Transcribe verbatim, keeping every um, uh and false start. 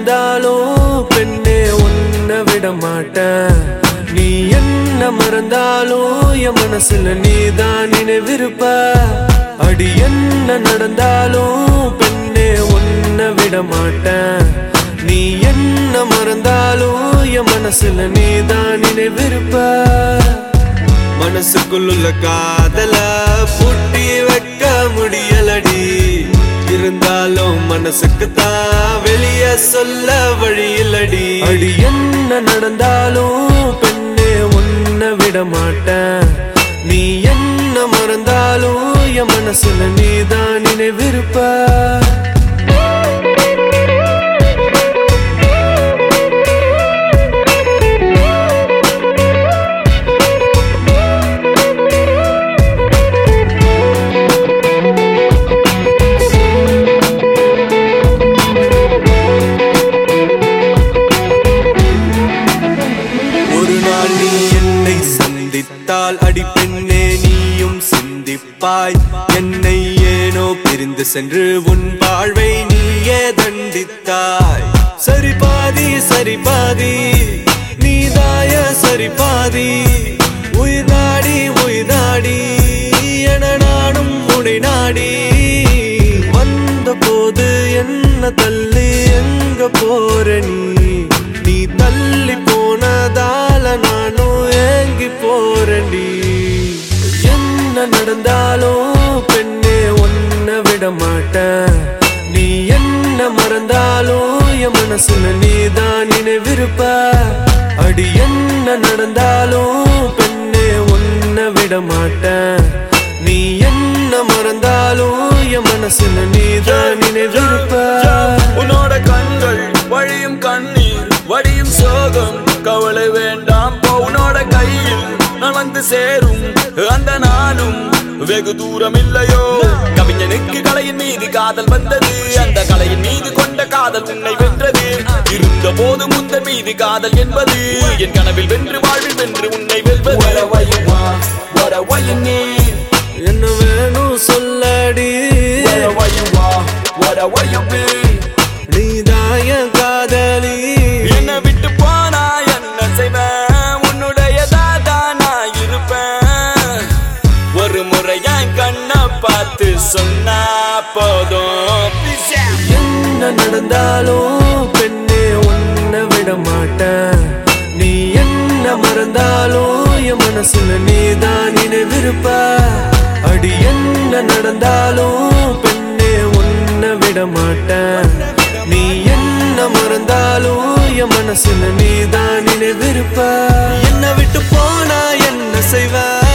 மறந்தாலும் பெண்ணே உன்னை விட மாட்டேன். நீ என்ன மறந்தாலும் என் மனசுல நீதான் நினைவிருப்ப. அடி என்ன நடந்தாலும் பெண்ணே உன்னை விட மாட்டேன். நீ என்ன மறந்தாலும் என் மனசுல நீதான் நினைவிருப்ப. மனசுக்குள்ள காதல பூட்டி வைக்க முடியலடி. இருந்தாலும் மனசுக்குத்தான் வெளிய சொல்ல வழியிலடி. அடி என்ன நடந்தாலும் பெண்ணே உன்னை விட மாட்டேன். நீ என்ன மறந்தாலும் என் மனசுல நீதான் நினைவிருப்ப. அடி பெண்ணே நீயும் சிந்திப்பாய். என்னை ஏனோ பிரிந்து சென்று உன் வாழ்வை நீயே தண்டித்தாய். சரி பாதி சரி பாதி நீதாய சரி பாதி. உயிர் நாடி உயிர் நாடி என நானும் உடை நாடி. வந்த போது என்ன தள்ளி எங்க போற நீ? நீ தள்ளி போனதால நானும் ஏங்கி போறேன்டி. என்ன நடந்தாலும் பெண்ணே உன்னை விட மாட்டேன். நீ என்ன மறந்தாலும் என் மனசுல நீதான் நினைவிருப்ப. அடி என்ன நடந்தாலும் பெண்ணே உன்னை விட மாட்டேன். நீ என்ன மறந்தாலும் என் மனசுல நீதான் நினைவிருப்ப. உன்னோட கண்கள் வழியும் கண்ணீர் வடியும் சோகம் கவலை வேண்டாம். உன்னோட கையில் நான் வந்து சேரும் அந்த நாளும் வெகு தூரம் இல்லையோ. கவிஞனுக்கு கலையின் மீது காதல் வந்தது. அந்த கலையின் மீது கொண்ட காதல் உன்னை வென்றது. இருந்த போது முந்த மீது காதல் என்பது என் கனவில் வென்று வாழ்வில் வென்று உன்னை வெல்வது. என்ன வேணும் சொல்லடி. நீதாய காதலி. என்ன விட்டு போனா என்ன செய்வேன்? உன்னுடையதான் நான் இருப்பேன். ஒரு முறை என் கண்ணை பார்த்து சொன்னா போதும். என்ன நடந்தாலும் பெண்ணே உன்னை விட மாட்டேன். நீ என்ன மறந்தாலும் என் மனசுல நீதான் நினைவிருப்ப. அடி என்ன நடந்தாலும் பெண்ணே உன்னை விட மாட்டேன். நீ என்ன மறந்தாலும் என் மனசுல நீதான் நினைவிருப்ப. என்ன விட்டு போனா என்ன செய்வ?